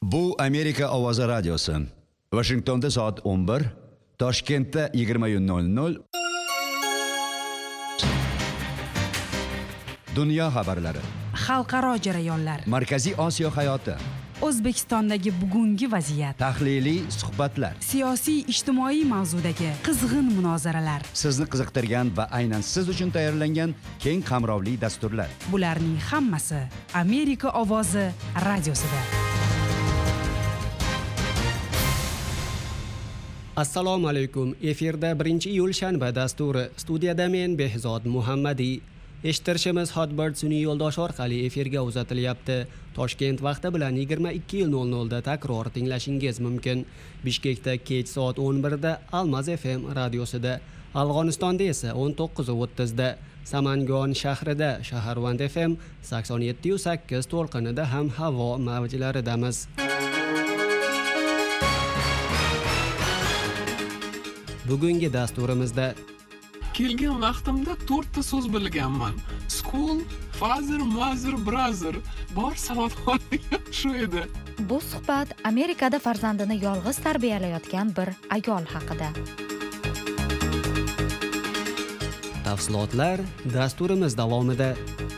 Bu Amerika ovozi radiosi. Washingtonda soat 11, Toshkentda 20:00. Dunyo xabarlari. Xalqaro jarayonlar. Markaziy Osiyo hayoti. O'zbekistondagi bugungi vaziyat. Tahliliy suhbatlar. Siyosiy ijtimoiy mavzudagi qizg'in munozaralar. Sizni qiziqtirgan va aynan siz uchun tayyorlangan keng qamrovli dasturlar. Bularning hammasi Amerika ovozi radiosida. Assalomu alaykum. Efirda 1-iyul shanba dasturi. Studiyada men Behzod Muhammadiy. Eshittirishimiz Hotbird sun'iy yo'ldosh orqali efirga uzatilyapti. Toshkent vaqti bilan 22:00 da takror tinglashingiz mumkin. Bishkekda kech soat 11 da Almaz FM radiosida, Afg'onistonda esa 19:30 da, Samangon shahrida Shaharvand FM 87.8 to'lqinida ham havo mavjlaridamiz. Bugungi dasturimizda kelgan vaqtimda 4 ta so'z bilganman. School, father, mother, brother. Bor savodxonligim shu edi. Bu suhbat Amerikada farzandini yolg'iz tarbiyalayotgan bir ayol haqida. Tafsilotlar dasturimiz davomida.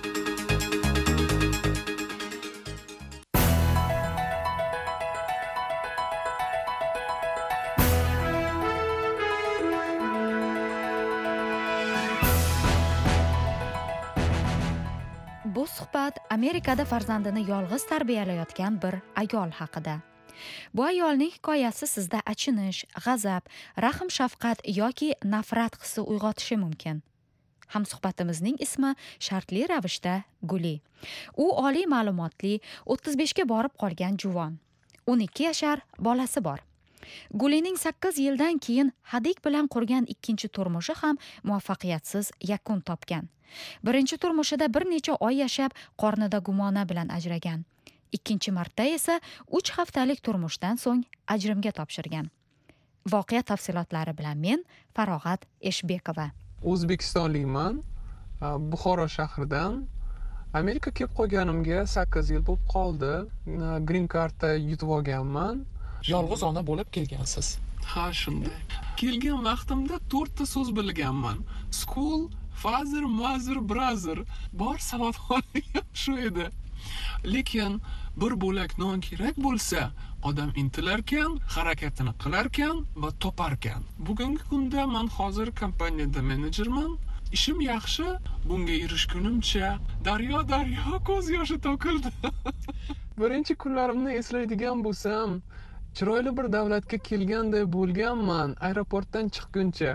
Bu suhbat Amerikada farzandini yolg'iz tarbiyalayotgan bir ayol haqida. Bu ayolning hikoyasi sizda achinish, g'azab, rahm-shafqat yoki nafrat hissi uyg'otishi mumkin. Hamsuhbatimizning ismi shartli ravishda Guli. U oliy ma'lumotli, 35 ga borib qolgan juvon. 12 yashar bolasi bor. Gulining 8 yildan keyin Hadik bilan qurgan ikkinchi turmushi ham muvaffaqiyatsiz yakun topgan. Birinchi turmushida bir necha oy yashab, qornida Gumona bilan ajragan. Ikkinchi marta esa 3 haftalik turmushdan so'ng ajrimga topshirgan. Voqea tafsilotlari bilan men Farog'at Eshbekova. O'zbekistonlikman. Buxoro shahridan. Amerika kelib qolganimga 8 yil bo'lib qoldi. Green cardta yutib olganman. Yolg'iz ona bo'lib kelgansiz. Ha, shunday. Kelgan vaqtimda 4 ta so'z bilganman. School, father, mother, brother. Bor savodxonligim shu edi. Lekin bir bo'lak non kerak bo'lsa, odam intilarkan, harakatini qilarkan va toparkan. Bugungi kunda men hozir kompaniyada menejerman. Ishim yaxshi, bunga erishgunimcha daryo ko'z yoshi to'kildi. Birinchi kunlarimni eslaydigan bo'lsam, chiroyli bir davlatga kelganday bo'lganman aeroportdan chiqquncha.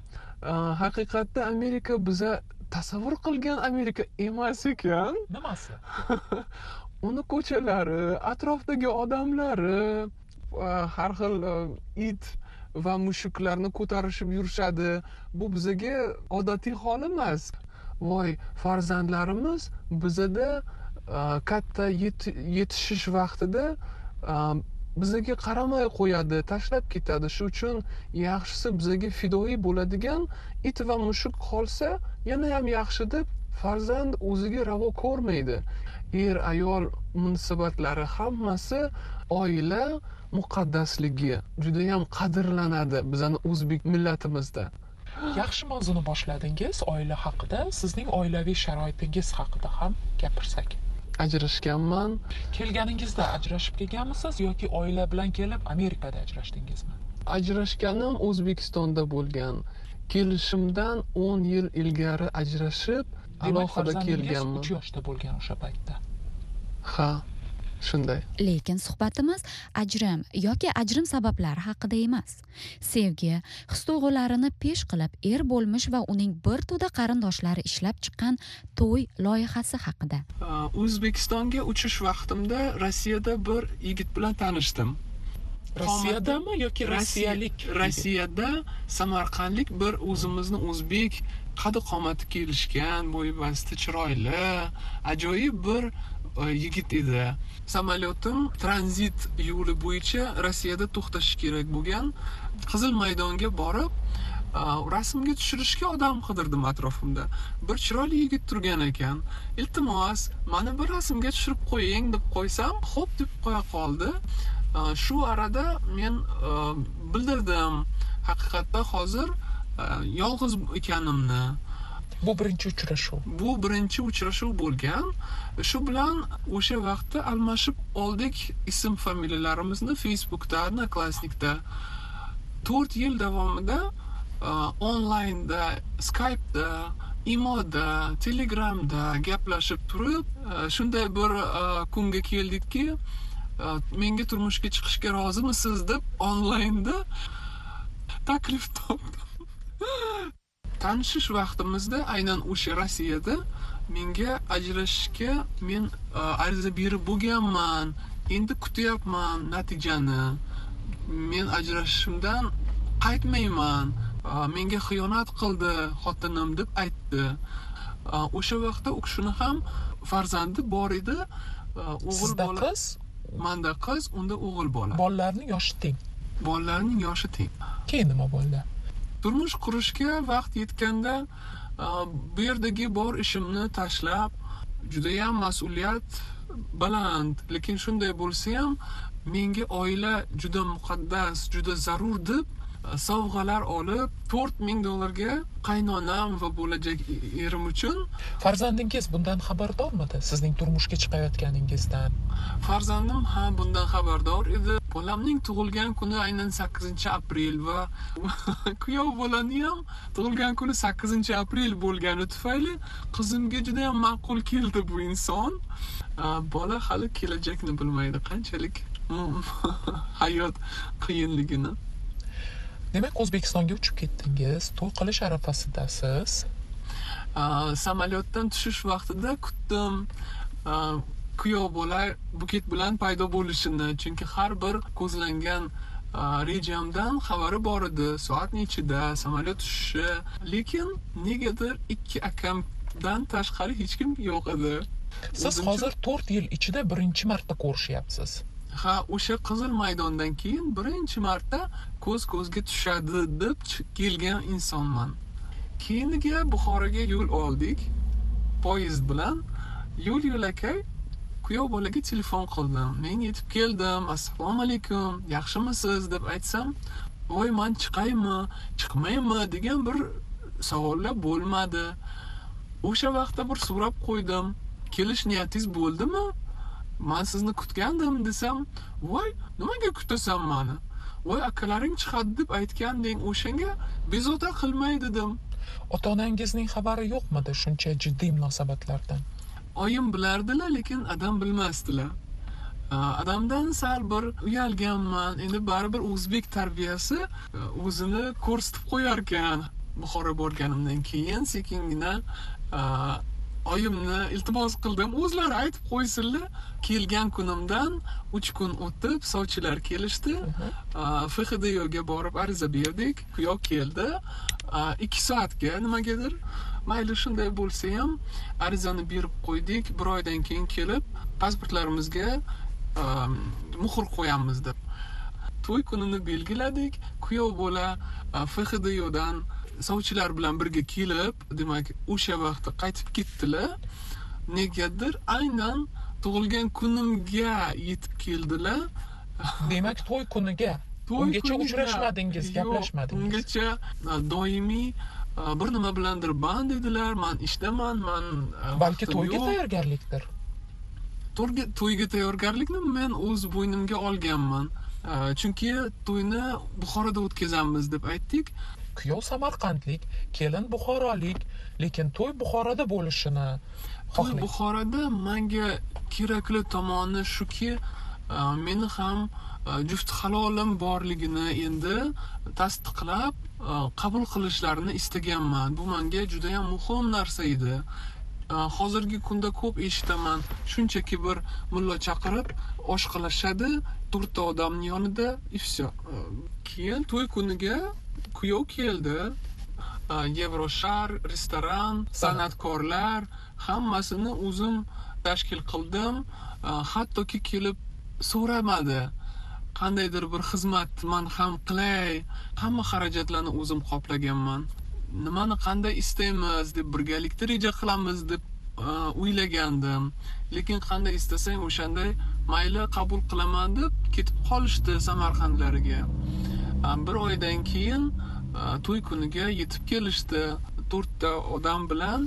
Haqiqatda Amerika biza tasavvur qilgan Amerika emas ekan. Nimasi? Uni ko'chalari, atrofdagi odamlari, har xil it va mushuklarni ko'tarishib yurishadi. Bu bizaga odatiy hol emas. Voy, farzandlarimiz bizada katta yetishish vaqtida bizaga qaramay qo'yadi, tashlab ketadi. Shu uchun yaxshisi bizaga fidoyi bo'ladigan it va mushuk qolsa, yana ham yaxshi deb farzand o'ziga ravo ko'rmaydi. Ayol munosabatlari hammasi oila muqaddasligi juda ham qadrlanadi bizning o'zbek millatimizda. Yaxshi mavzuni boshladingiz, oila haqida, sizning oilaviy sharoitingiz haqida ham gapirsak. Ajrashganman. Kelganingizda ajrashib kelganmisiz yoki oila bilan kelib Amerikada ajrashdingizmi? Ajrashganim O'zbekistonda bo'lgan. Kelishimdan 10 yil ilgari ajrashib, alohida kelganman. 3 yoshda bo'lgan o'sha paytda. Ha, shunday. Lekin suhbatimiz ajrim yoki ajrim sabablari haqida emas. Sevgi, his-tuyg'ularini pesh qilib bo'lmish va uning bir to'da qarindoshlari ishlab chiqqan to'y loyihasi haqida. O'zbekistonga uchish vaqtimda Rossiyada bir yigit bilan tanishdim. Rossiyadami yoki rossiyalik? Rossiyada samarqandlik bir o'zimizni o'zbek qad-qomati kelishgan, bo'yi basti, chiroyli, ajoyib bir yigit edi. Samolyotim tranzit yo'li bo'yicha Rossiyada to'xtashi kerak bo'lgan. Qizil maydonga borib, rasmga tushirishga odam qidirdim atrofimda. Bir chiroyli yigit turgan ekan. Iltimos, mani bir rasmga tushirib qo'ying deb qo'ysam, xo'p deb qo'ya qoldi. Shu arada men bildirdim haqiqatda hozir yolg'iz ekanimni. Bu birinchi uchrashuv. Bu birinchi uchrashuv bo'lgan. Shu bilan o'sha vaqtda almashib oldik ism familiyalarimizni Facebookda, Odnoklassnikda. 4 yil davomida onlaynda, Skype'da, Imo'da, Telegramda gaplashib turib, shunday bir kunga keldikki, menga turmushga chiqishga rozimisiz deb onlaynda taklif topdim. Tanishish vaqtimizda aynan o'sha Rossiyada menga ajrashishga men ariza berib bo'lganman. Endi kutyapman natijani. Men ajrashishimdan qaytmayman. Menga xiyonat qildi xotinim deb aytdi. O'sha vaqtda u kishini ham farzandi bor edi. O'g'il bola. Qiz? Menda qiz, unda o'g'il bola. Bolalarning yoshi teng. Bolalarning yoshi teng. Keyin nima bo'ldi? Turmush qurishga vaqt yetganda bu yerdagi bor ishimni tashlab, juda ham mas'uliyat baland, lekin shunday bo'lsa ham menga oila juda muqaddas, juda zarur deb sovg'alar olib, $4000 qaynonam va bo'lajak erim uchun. Farzandingiz bundan xabardormidi? Sizning turmushga chiqayotganingizdan? Farzandim ham bundan xabardor edi. Bolamning tug'ilgan kuni aynan 8-aprel va kuyov bolani ham tug'ilgan kuni 8-aprel bo'lgani tufayli qizimga juda ham ma'qul keldi bu inson. Bola hali kelajakni bilmaydi, qanchalik hayot qiyinligini. Demak, O'zbekistonga uchib ketdingiz, to'y qilish arafasidasiz. Samolyotdan tushish vaqtida kutdim kuyov bola buket bilan paydo bo'lishini, chunki har bir ko'zlangan rejamdan xabari bor edi, soat nechida samolyot tushishi, lekin negadir ikki akamdan tashqari hech kim yo'q edi. Siz hozir 4 yil ichida birinchi marta ko'rishyapsiz. Ha, o'sha Qizil maydondan keyin birinchi marta ko'z-ko'zga tushadi deb kelgan insonman. Keyingiga Buxoroga yo'l oldik poyezd bilan. Yo'l-yo'lakay kuyov bolaga telefon qildim. Men yetib keldim. Assalomu alaykum, yaxshimisiz deb aytsam, "Voy, men chiqaymi, chiqmaymi" degan bir savollar bo'lmadi. O'sha vaqtda bir so'rab qo'ydim. Kelish niyatingiz bo'ldimi? Men sizni kutgandim desam, "Voy, nimaga kutasan meni? Voy, akalaring chiqadi deb aytganding, o'shanga bezovta qilmay" dedim. Ota-onangizning xabari yo'qmidi shuncha jiddiy munosabatlardan? Oyim bilardilar, lekin adam bilmasdilar. Adamdan sal bir uyalganman. Endi baribir o'zbek tarbiyasi o'zini ko'rsatib qo'yar ekan. Buxoro borganimdan keyin sekingina oyimni iltimos qildim, o'zlari aytib qo'ysinlar. Kelgan kunimdan 3 kun o'tib sovchilar kelishdi. FXDYoga borib ariza berdik. Kuyov keldi. 2 soatga nimagadir, mayli shunday bo'lsa ham arizani berib qo'ydik. 1 oydan keyin kelib pasportlarimizga muhr qo'yamiz deb. To'y kunini belgiladik. Kuyov bola FXDYodan sovchilar bilan birga kelib, demak, o'sha vaqtda qaytib ketdilar. Negadir aynan tug'ilgan kunimga yetib keldilar. Demak, to'y kuniga. Ungacha uchrashmadingiz, gaplashmadingiz. Ungacha doimiy bir nima bilandir band dedilar. Men ishdaman, men balki to'yga tayyorgarlikdir. To'yga tayyorgarlikni men o'z bo'ynimga olganman. Chunki to'yni Buxoroda o'tkazamiz deb aytdik. Kuyov samarqandlik, kelin buxorolik, lekin to'y Buxoroda bo'lishini To'y Buxoroda menga kerakli tomoni shuki, meni ham juft halolim borligini endi tasdiqlab qabul qilishlarini istaganman. Bu menga juda ham muhim narsa edi. Hozirgi kunda ko'p eshitaman, shunchaki bir mulla chaqirib osh qilishadi 4 ta odamning yonida, ifso. Keyin to'y kuniga kuyov keldi. Yevroshar, restoran, san'atkorlar hammasini o'zim tashkil qildim. Hattoki kelib so'ramadi qandaydir bir xizmat man ham qilay, hamma xarajatlarni o'zim qoplaganman. Nimani qanday istaymiz deb birgalikda reja qilamiz deb o'ylagandim. Lekin qanday istasang o'shanday mayli qabul qilaman deb ketib qolishdi Samarqandlariga. Bir oydan keyin to'y kuniga yetib kelishdi 4 ta odam bilan.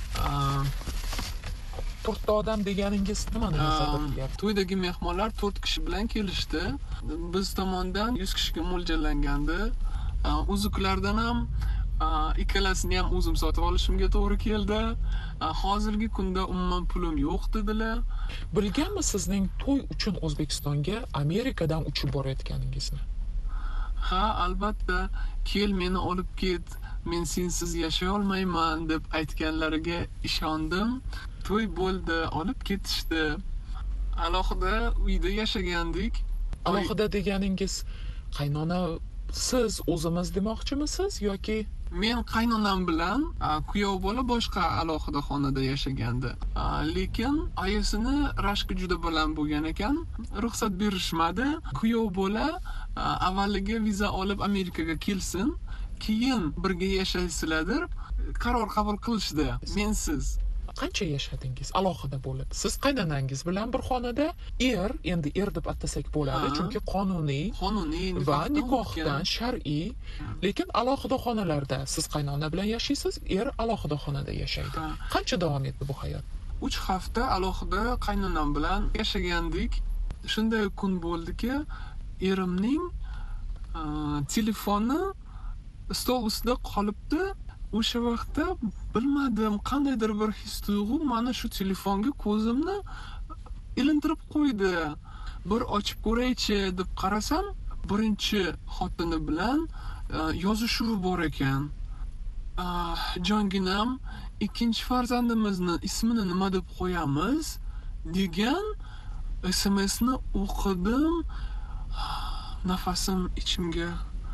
4 ta odam deganingiz nimani nazarda tutyapti? To'ydagi mehmonlar 4 kishi bilan kelishdi. Biz tomondan 100 kishiga mo'ljallangandi. Uzuklardan ham ikkalasini ham o'zim sotib olishimga to'g'ri keldi. Hozirgi kunda umuman pulim yo'q dedilar. Bilganmi sizning to'y uchun O'zbekistonga Amerikadan uchib borayotganingizni? Ha, albatta, kel meni olib ket, men sensiz yashay olmayman deb aytganlariga ishondim. To'y bo'ldi, olib ketishdi. Alohida uyda yashagandik. Alohida deganingiz qaynona siz o'zimiz demoqchimisiz yoki Men qaynonam bilan kuyov bola boshqa alohida xonada yashagandi. Lekin oyisini rashki juda baland bo'lgan ekan, ruxsat berishmadi. Kuyov bola avvaliga viza olib Amerikaga kelsin, keyin birga yashaysizlar qaror qabul qilishdi. Mensiz qancha yashadingiz alohida bo'lib? Siz qaynonangiz bilan bir xonada endi er deb atasak bo'ladi, chunki qonuniy va nikohdan shar'iy, lekin alohida xonalarda siz qaynona bilan yashaysiz, er alohida xonada yashaydi. Qancha davom etdi bu hayot? 3 hafta alohida qaynonam bilan yashagandik. Shunday kun bo'ldiki, erimning telefoni stol ustida qolibdi. O'sha vaqtda bilmadim, qandaydir bir his-tuyg'u mana shu telefonga ko'zimni ilintirib qo'ydi. Bir ochib ko'raychi deb qarasam, birinchi xotini bilan yozishuvi bor ekan. Jonginam, ikkinchi farzandimizni ismini nima deb qo'yamiz degan SMSni o'qidim. Nafasim ichimga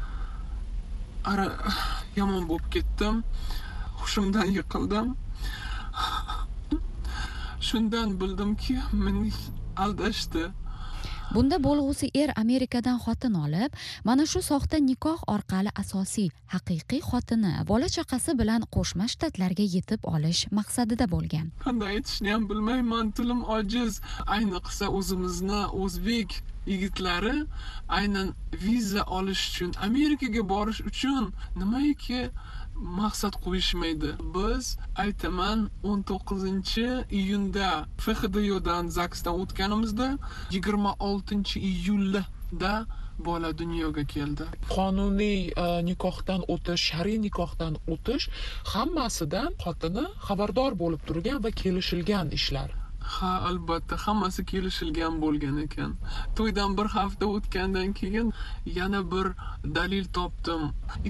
yomon bo'lib ketdim. Hushimdan yiqildim. Shundan bildimki, meni aldashdi. Bunda bo'lg'usi er Amerikadan xotin olib, mana shu soxta nikoh orqali asosiy, haqiqiy xotini, bola chaqasi bilan Qo'shma Shtatlarga yetib olish maqsadida bo'lgan. Qanday aytishni ham bilmayman, tilim ojiz. Ayniqsa o'zimizni o'zbek yigitlari aynan viza olish uchun, Amerikaga borish uchun nimaiki maqsad qo'yishmaydi. Biz aytaman 19-iyunda FHDYodan ZAKSdan o'tganimizda 26-iyulda bola dunyoga keldi. Qonuniy nikohdan o'tish, shar'iy nikohdan o'tish hammasidan xotini xabardor bo'lib turgan va kelishilgan ishlar. Ha, albatta, hammasi kelishilgan bo'lgan ekan. To'ydan bir hafta o'tgandan keyin yana bir dalil topdim.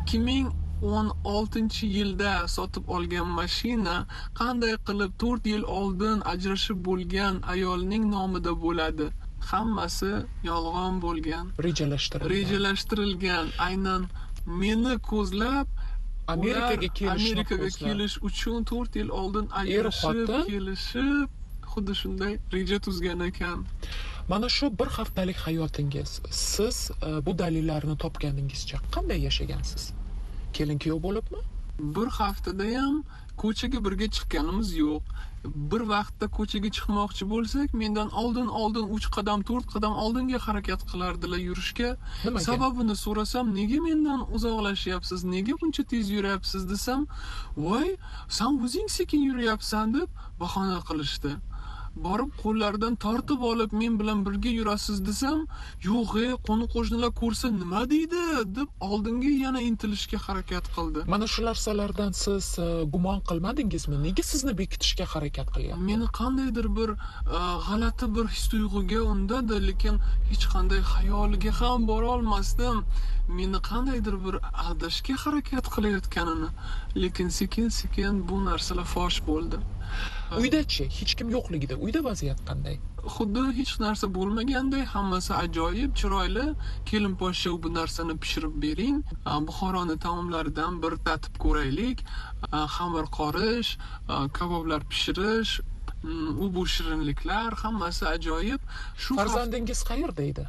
2016-yilda sotib olgan mashina qanday qilib 4 yil oldin ajrashib bo'lgan ayolning nomida bo'ladi. Hammasi yolg'on bo'lgan. Rejalashtirilgan. Aynan meni ko'zlab Amerikaga kelish uchun 4 yil oldin ajrashib, kelishib, xuddi shunday reja tuzgan ekan. Mana shu bir haftalik hayotingiz, siz bu dalillarni topganingizcha qanday yashagansiz? Kelin kuyov bo'libmi? Bir haftada ham ko'chaga birga chiqqanimiz yo'q. Bir vaqtda ko'chaga chiqmoqchi bo'lsak, mendan oldin 3 qadam, 4 qadam oldinga harakat qilardilar yurishga. Sababini so'rasam, nega mendan uzoqlashyapsiz, nega buncha tez yuryapsiz desam, "Voy, sen o'zing sekin yuryapsan" deb bahona qilishdi. Borib qo'llaridan tortib olib men bilan birga yurasiz desam, "Yo'q, qo'ni-qo'shnilar ko'rsa nima deydi" deb oldinga yana intilishga harakat qildi. Mana shu narsalardan siz gumon qilmadingizmi? Nega sizni bekitishga harakat qilyapti? Meni qandaydir bir g'alati bir his-tuyg'uga undadi, lekin hech qanday xayoliga ham bora olmasdim. Meni qandaydir bir aldashga harakat qilayotganini, lekin sekin-sekin bu narsalar fosh bo'ldi. Uyda-chi, hech kim yo'qligida, uyda vaziyat qanday? Xuddi hech narsa bo'lmaganday, hammasi ajoyib, chiroyli. Kelin poshsha bu narsani pishirib bering. Buxoroni taomlaridan bir tatib ko'raylik. Xamir qorish, kaboblar pishirish, bu shirinliklar, hammasi ajoyib. Farzandingiz qayerda edi?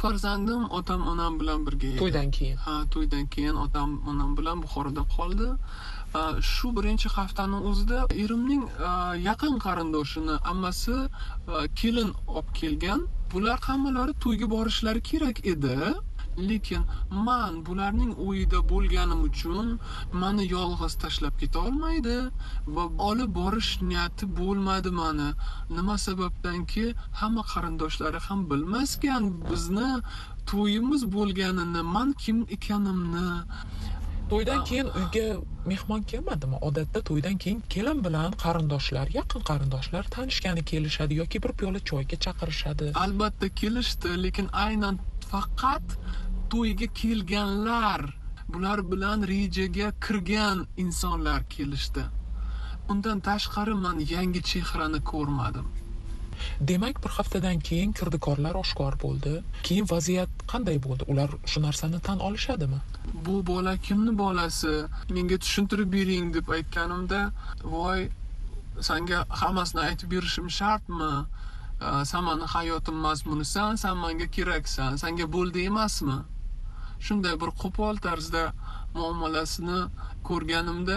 farzandim otam onam bilan birga edi. To'ydan keyin. Ha, to'ydan keyin otam onam bilan Buxoroda qoldi. Shu birinchi haftani o'zida erimning yaqin qarindoshini ammasi kelin olib kelgan. Bular hammalari to'yga borishlari kerak edi. Lekin men bularning o'yida bo'lganim uchun meni yolg'iz tashlab keta olmaydi va olib borish niyati bo'lmadi meni. Nima sababdanki, hamma qarindoshlari ham bilmasgan bizni to'yimiz bo'lganini, men kim ekanimni. To'ydan keyin uyga mehmon kelmadimi? Odatda to'ydan keyin kelin bilan qarindoshlar, yaqin qarindoshlar tanishgani kelishadi yoki bir piyola choyga chaqirishadi. Albatta kelishdi, lekin aynan faqat to'yga kelganlar, bular bilan rejaga kirgan insonlar kelishdi. Undan tashqari men yangi chehrani ko'rmadim. Demak, bir haftadan keyin kirdikorlar oshkor bo'ldi. Keyin vaziyat qanday bo'ldi? Ular shu narsani tan olishadimi? Bu bola kimni bolasi? Menga tushuntirib bering deb aytganimda, voy, senga hammasini aytib berishim shartmi? Sen meni hayotim mazmunisan, sen menga keraksan, senga bo'ldi emasmi? Shunday bir qo'pol tarzda muomalasini ko'rganimda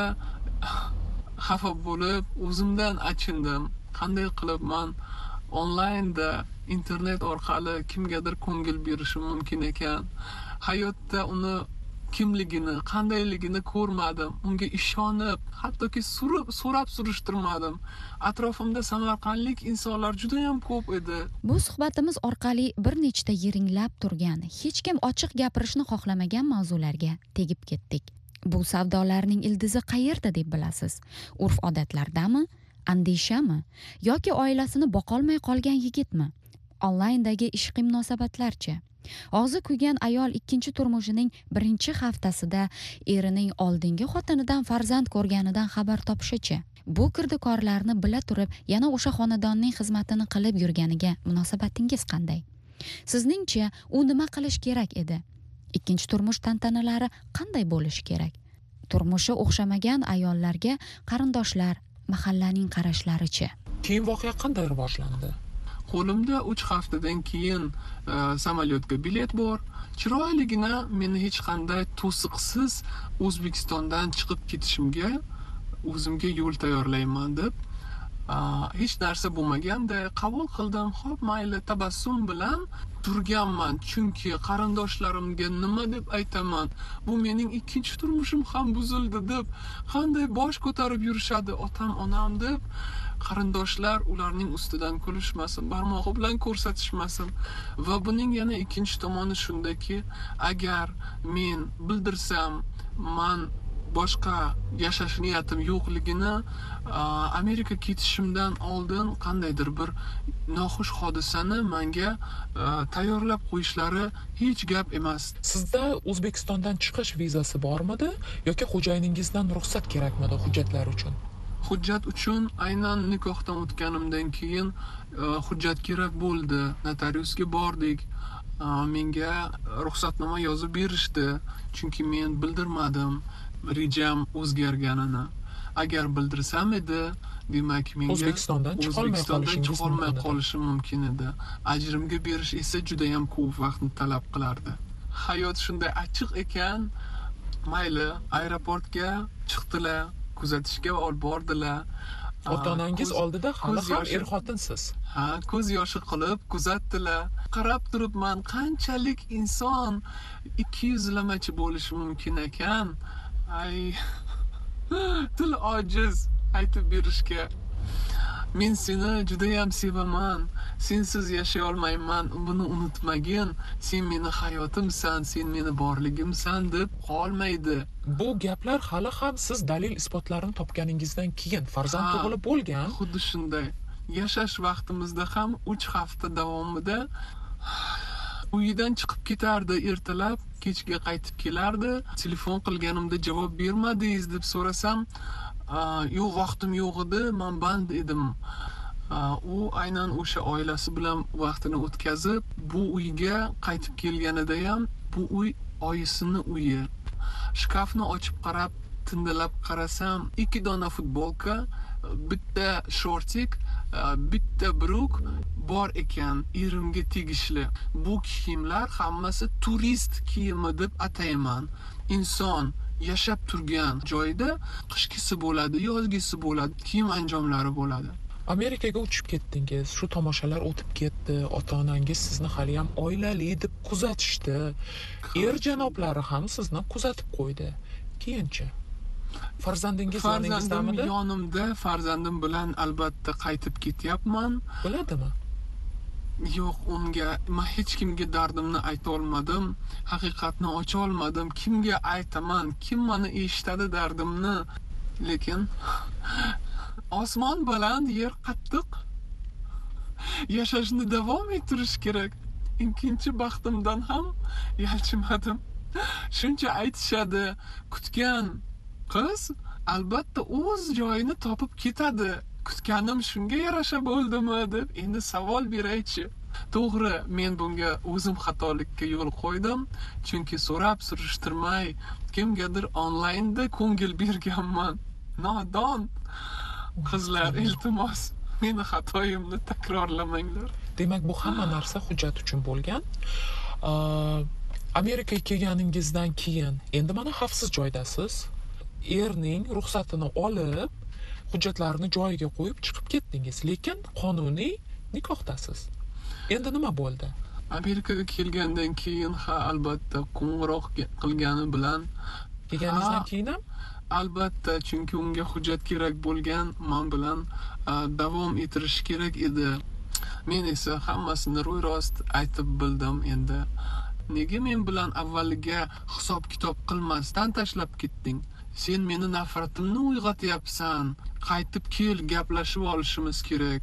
xafa bo'lib, o'zimdan achindim. Qanday qilib men onlaynda, internet orqali kimgadir ko'ngil berishim mumkin ekan? Hayotda uni kimligini, qandayligini ko'rmadim. Unga ishonib, hattoki so'rab surishtirmadim. Atrofimda samarqandlik insonlar juda ham ko'p edi. Bu suhbatimiz orqali bir nechta yiringlab turgan, hech kim ochiq gapirishni xohlamagan mavzularga tegib ketdik. Bu savdolarning ildizi qayerda deb bilasiz? Urf-odatlardami? Andishami? Yoki oilasini boqolmay qolgan yigitmi? Onlayndagi ishqiy munosabatlarchi? Og'zi kuygan ayol ikkinchi turmushining birinchi haftasida erining oldingi xotinidan farzand ko'rganidan xabar topishichi? Bu kirdikorlarni bila turib yana o'sha xonadonning xizmatini qilib yurganiga munosabatingiz qanday? Sizningcha u nima qilish kerak edi? Ikkinchi turmush tantanalari qanday bo'lishi kerak? Turmushi o'xshamagan ayollarga qarindoshlar, mahallaning qarashlarichi? Keyin voqea qanday rivojlandi? Qo'limda 3 haftadan keyin samolyotga bilet bor. Chiroyligina meni hech qanday to'siqsiz O'zbekistondan chiqib ketishimga o'zimga yo'l tayyorlayman deb hech narsa bo'lmaganda qabul qildim. Xo'p, mayli, tabassum bilan turganman, chunki qarindoshlarimga nima deb aytaman? Bu mening ikkinchi turmushim ham buzildi deb qanday bosh ko'tarib yurishadi otam, onam deb. Qarindoshlar ularning ustidan kulishmasin, barmog'i bilan ko'rsatishmasin. Va buning yana ikkinchi tomoni shundaki, agar men bildirsam, men boshqa yashash niyatim yo'qligini, Amerika ketishimdan oldin qandaydir bir noxush hodisani menga tayyorlab qo'yishlari hech gap emas. Sizda O'zbekistondan chiqish vizasi bormidi yoki xo'jayiningizdan ruxsat kerakmidi hujjatlar uchun? Hujjat uchun aynan nikohdan o'tganimdan keyin hujjat kerak bo'ldi. Notariusga bordik. Menga ruxsatnoma yozib berishdi, chunki men bildirmadim rejam o'zgarganini. Agar bildirsam edi, demak menga O'zbekistondan chiqolmay qolishim mumkin edi. Ajrimga berish esa juda ham ko'p vaqtni talab qilardi. Hayot shunday achchiq ekan, mayli, aeroportga chiqdilar, kuzatishga olib bordilar. Ota-onangiz oldida hali ham er-xotinsiz. Ha, ko'z yoshi qilib kuzatdilar. Qarab turibman, qanchalik inson ikkiyuzlamachi bo'lishi mumkin ekan. Ay, til ojiz aytib berishga. Men seni juda ham sevaman. Sensiz yashay olmayman. Buni unutmagin. Sen meni hayotimsan, sen meni borligimsan deb qolmaydi. Bu gaplar hali ham siz dalil isbotlarini topganingizdan keyin farzand tug'ilib bo'lgan. Xuddi shunday. Yashash vaqtimizda ham 3 hafta davomida uyidan chiqib ketardi ertalab, kechga qaytib kelardi. Telefon qilganimda javob bermadingiz deb so'rasam, yo'q, vaqtim yo'q edi, men band edim. U aynan o'sha oilasi bilan vaqtini o'tkazib, bu uyga qaytib kelganida ham bu uy oyisini uyi. Shkafni ochib qarab, tindalab qarasam, 2 dona futbolka, bitta shortik, bitta bruk bor ekan, erimga tegishli. Bu kiyimlar hammasi turist kiyimi deb atayman. Inson yashab turgan joyda qishkisi bo'ladi, yozgisi bo'ladi, kiyim anjomlari bo'ladi. Amerikaga uchib ketdingiz, shu tomoshalar o'tib ketdi, ota-onangiz sizni hali ham oilali deb kuzatishdi. Janoblari ham sizni kuzatib qo'ydi. Keyinchi farzandingiz Farzandim yonimda, farzandim bilan albatta qaytib ketyapman. Biladimi? Yo'q, unga men hech kimga dardimni ayta olmadim, haqiqatni ocha olmadim. Kimga aytaman? Kim meni eshitadi dardimni? Lekin osmon baland, yer qattiq. Yashashni davom ettirish kerak. Ikkinchi baxtimdan ham yalchimadim. Shuncha aytishadi, kutgan qiz albatta o'z joyini topib ketadi. Kutganim shunga yarasha bo'ldimi deb endi savol beraychi. To'g'ri, men bunga o'zim xatolikka yo'l qo'ydim, chunki so'rab surishtirmay kimgadir onlaynda ko'ngil berganman. Nodon qizlar, iltimos, meni xatoyimni takrorlamanglar. Demak, bu hamma narsa hujjat uchun bo'lgan. Amerikaga kelganingizdan keyin endi mana xavfsiz joydasiz. Erning ruxsatini olib, hujjatlarni joyiga qo'yib chiqib ketdingiz, lekin qonuniy nikohdasiz. Endi nima bo'ldi? Amerikaga kelgandan keyin albatta qo'ng'iroq qilgani bilan Kelganingizdan keyin ham albatta, chunki unga hujjat kerak bo'lgan, men bilan davom ettirish kerak edi. Men esa hammasini ro'y-rost aytib bildim endi. Nega men bilan avvaliga hisob-kitob qilmasdan tashlab ketding? Sen meni nafratimni uyg'otyapsan. Qaytib kel, gaplashib olishimiz kerak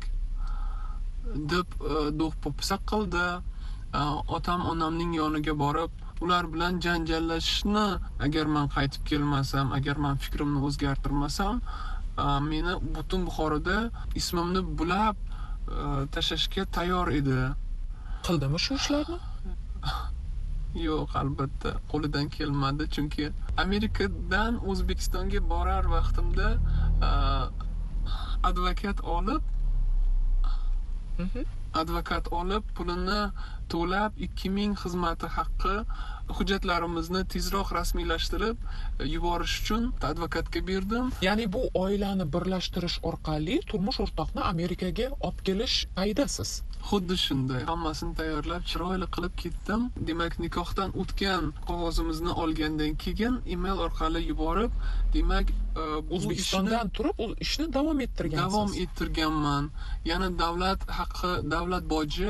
deb do'q-po'pisa qildi. Otam onamning yoniga borib, ular bilan janjallashishni, agar men qaytib kelmasam, agar men fikrimni o'zgartirmasam, meni butun Buxoroda ismimni bulab tashlashga tayyor edi. Qildimi shu ishlarni? Yo'q, albatta qo'lidan kelmadi, chunki Amerikadan O'zbekistonga borar vaqtimda advokat olib pulini to'lab 2000 xizmati haqqi hujjatlarimizni tezroq rasmiylashtirib yuborish uchun advokatga berdim. Ya'ni bu oilani birlashtirish orqali turmush o'rtoqni Amerikaga olib kelish paydasiz. Xuddi shunday. Hammasini tayyorlab, chiroyli qilib ketdim. Demak, nikohdan o'tgan qog'ozimizni olgandan keyin email orqali yuborib, demak, O'zbekistondan turib u ishni davom ettirgansiz. Davom ettirganman. Yana davlat haqqi, davlat boji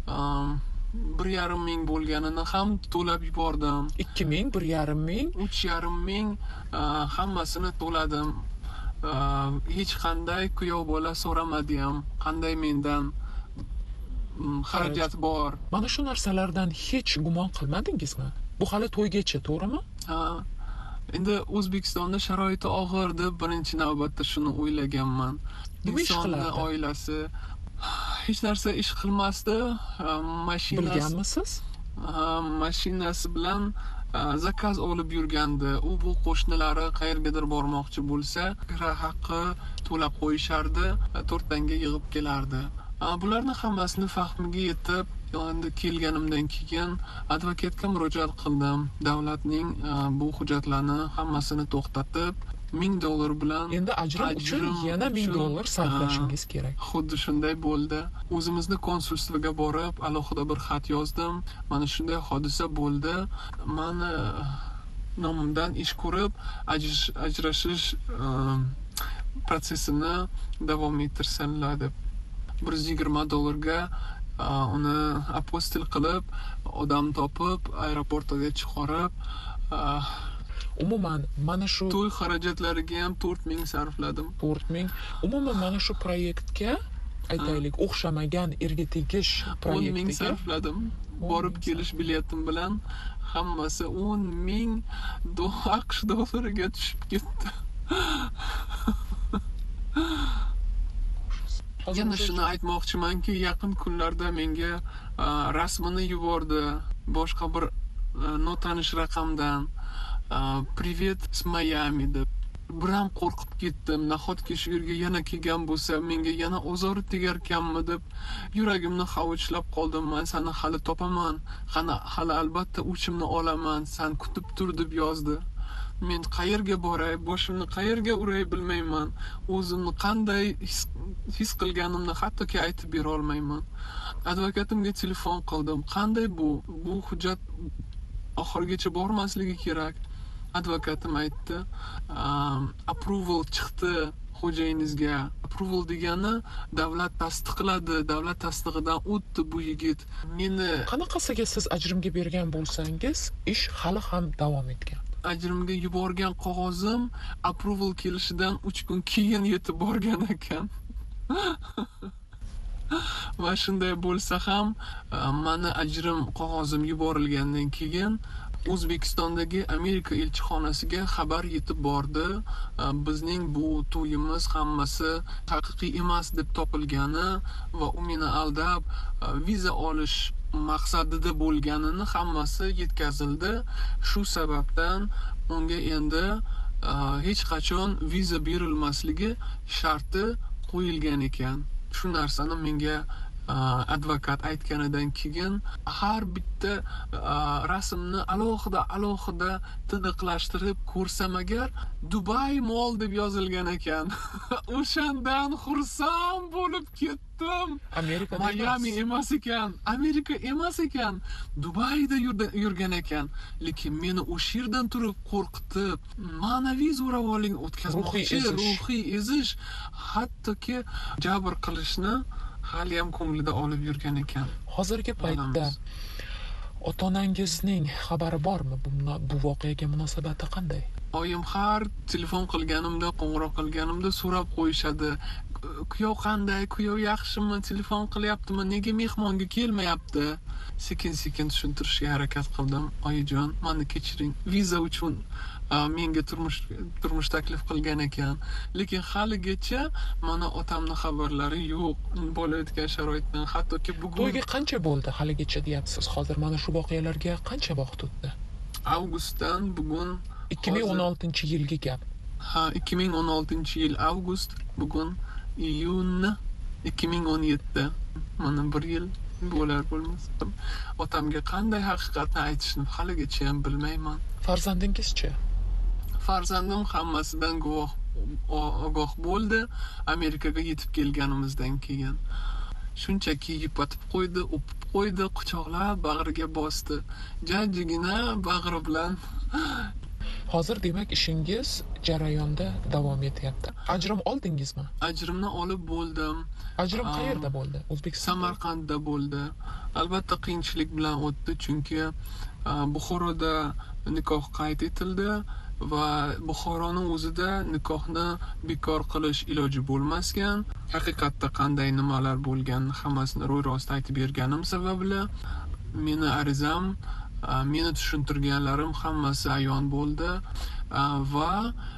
1,5 ming bo'lganini ham to'lab yubordim. 2000, 1,5 ming, 3,5 ming hammasini to'ladim. Hech qanday kuyov bola so'ramadi ham, qanday mendan xarajat bor. Mana shu narsalardan hech gumon qilmadingizmi? Bu hali to'ygacha, to'g'rimi? Endi O'zbekistonda sharoiti og'ir deb birinchi navbatda shuni o'ylaganman. Nima ish qilardi? Oilasi hech narsa ish qilmasdi. Bilganmisiz? Mashinasi bilan zakaz olib yurgandi. U bu qo'shnilari qayergadir bormoqchi bo'lsa, kira haqqi to'lab qo'yishardi, 4 tanga yig'ib kelardi. Bularni hammasini fahmiga yetib, endi kelganimdan keyin advokatga murojaat qildim. Davlatning bu hujjatlarni hammasini to'xtatib, $1000 bilan endi ajrim uchun yana $1000 sarflashingiz kerak. Xuddi shunday bo'ldi. O'zimizni konsulstvaga borib, alohida bir xat yozdim. Mana shunday hodisa bo'ldi. Meni nomimdan ish ko'rib, ajrashish protsessini davom ettirsanlar deb $120 ga uni apostil qilib, odam topib, aeroportga chiqarib, umuman mana shu to'y xarajatlariga ham 4000 sarfladim. 4000. Umuman mana shu proyektga aytaylik, o'xshamagan erga tegish proyektiga 10,000 sarfladim. Borib kelish biletim bilan hammasi 10,000 AQSh dollariga tushib ketdi. Yana shuni aytmoqchimanki, yaqin kunlarda menga rasmini yubordi. Boshqa bir notanish raqamdan. Привет с Miami deb. biram qo'rqib ketdim. Nahotki shu yerga yana kelgan bo'lsa, menga yana ozori tegarkanmi deb yuragimni hovuchlab qoldim. Men seni hali topaman. Hali albatta o'chimni olaman. Sen kutib tur deb yozdi. Men qayerga boray, boshimni qayerga uray bilmayman. O'zimni qanday his qilganimni hattoki aytib bera olmayman. Advokatimga telefon qildim. Qanday bu? Bu hujjat oxirigacha bormasligi kerak. Advokatim aytdi, approval chiqdi xo'jayinizga. Approval degani davlat tasdiqladi, davlat tasdig'idan o'tdi bu yigit. Meni Qanaqasiga siz ajrimga bergan bo'lsangiz, ish hali ham davom etgan. ajrimga yuborgan qog'ozim approval kelishidan 3 kun keyin yetib borgan ekan. Va shunday bo'lsa ham, meni ajrim qog'ozim yuborilgandan keyin O'zbekistondagi Amerika elchixonasiga xabar yetib bordi. Bizning bu to'yimiz hammasi haqiqiy emas deb topilgani va u meni aldab viza olish maqsadida bo'lganini hammasi yetkazildi. Shu sababdan unga endi hech qachon viza berilmasligi sharti qo'yilgan ekan. Shu narsani menga advokat aytganidan keyin har bitta rasmni alohida tiniqlashtirib ko'rsam agar Dubai Mall deb yozilgan ekan. O'shandan xursand bo'lib ketdim. Amerikada Miami emas ekan, Amerika emas ekan, Dubayda yurgan ekan. Lekin meni o'sha yerdan turib qo'rqitib, ma'naviy zo'ravonlik o'tkazmoqchi, ruhiy ezish, hattoki jabr qilishni hali ham ko'nglida olib yurgan ekan. Hozirgi paytda ota-onangizning xabari bormi? Bu voqeaga munosabati qanday? Oyim har telefon qilganimda, qo'ng'iroq qilganimda so'rab qo'yishadi. Kuyov qanday? Kuyov yaxshimi? Telefon qilyaptimi? Nega mehmonga kelmayapti? Sekin-sekin tushuntirishga harakat qildim. Oyijon, meni kechiring. Viza uchun menga turmush taklif qilgan ekan. Lekin haligacha mana otamning xabarlari yo'q. Bo'layotgan sharoitdan hattoki bugun To'yga qancha bo'ldi haligacha deyapsiz? Hozir mana shu voqealarga qancha vaqt o'tdi? avgustdan bugun 2016-yilgi gap. Ha, 2016-yil avgust, bugun iyun 2017. Mana 1 yil bo'lar bo'lmasam, otamga qanday haqiqatni aytishni haligacha ham bilmayman. Farzandingiz-chi? Farzandim hammasidan ogoh bo'ldi Amerikaga yetib kelganimizdan keyin. Shunchaki yupatib qo'ydi, o'pib qo'ydi, quchoqlab bag'riga bosdi. Jajjigina bag'ri bilan. Hozir demak ishingiz jarayonda davom etyapti. Ajrim oldingizmi? Ajrimni olib bo'ldim. Ajrim qayerda bo'ldi? O'zbekistonda. Samarqandda bo'ldi. Albatta qiyinchilik bilan o'tdi, chunki Buxoroda nikoh qayd etildi va Buxoroning o'zida nikohni bekor qilish iloji bo'lmasgan. Haqiqatda qanday nimalar bo'lganini hammasini ro'y-rost aytib berganim sababli meni arizam, meni tushuntirganlarim hammasi ayon bo'ldi va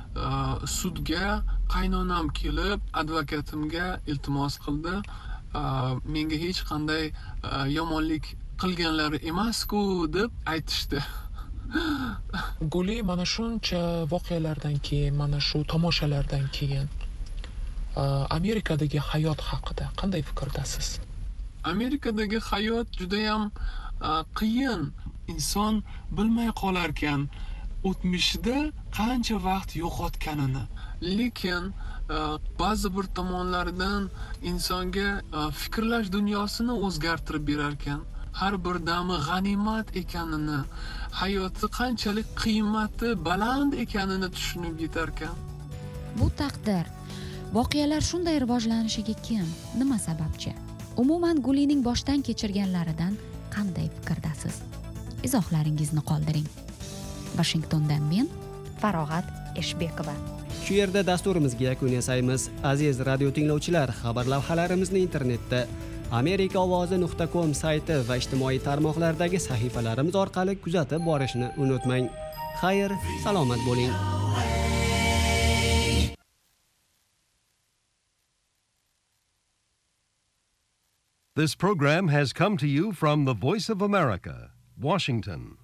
sudga qaynonam kelib advokatimga iltimos qildi. Menga hech qanday yomonlik qilganlari emas-ku deb aytishdi. Guli, mana shuncha voqealardan keyin, mana shu tomoshalardan keyin Amerikadagi hayot haqida qanday fikrdasiz? Amerikadagi hayot juda ham qiyin. Inson bilmay qolar ekan o'tmishida qancha vaqt yo'qotganini. Lekin ba'zi bir tomonlaridan insonga fikrlash dunyosini o'zgartirib berar ekan. Har bir dami g'animat ekanini, hayoti qanchalik qiymati baland ekanini tushunib yetar ekan. Bu taqdir, voqealar shunday rivojlanishiga kim, nima sababchi? Umuman Gulining boshdan kechirganlaridan qanday fikrdasiz? Izohlaringizni qoldiring. Washingtondan men Farog'at Eshbekova. Shu yerda dasturimizga yakun yasaymiz. Aziz radio tinglovchilar, xabar lavhalarimizni internetda amerikaovozi.com sayti va ijtimoiy tarmoqlardagi sahifalarimiz orqali kuzatib borishni unutmang. Xayr, salomat bo'ling. This program has come to you from the Voice of America, Washington.